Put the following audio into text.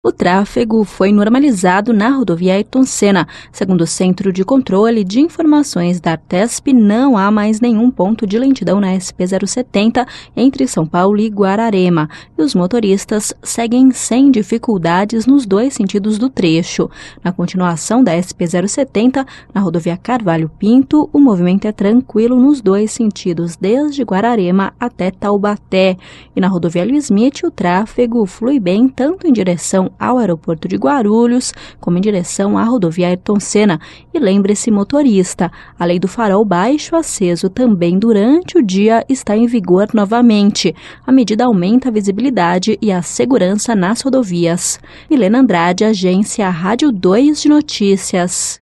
O tráfego foi normalizado na rodovia Ayrton Senna. Segundo o Centro de Controle de Informações da Artesp, não há mais nenhum ponto de lentidão na SP-070 entre São Paulo e Guararema. E os motoristas seguem sem dificuldades nos dois sentidos do trecho. Na continuação da SP-070, na rodovia Carvalho Pinto, o movimento é tranquilo nos dois sentidos, desde Guararema até Taubaté. E na rodovia Luiz Smith, o tráfego flui bem tanto em direção ao aeroporto de Guarulhos, como em direção à rodovia Ayrton Senna. E lembre-se, motorista, a lei do farol baixo aceso também durante o dia está em vigor novamente. A medida aumenta a visibilidade e a segurança nas rodovias. Milena Andrade, Agência Rádio 2 de Notícias.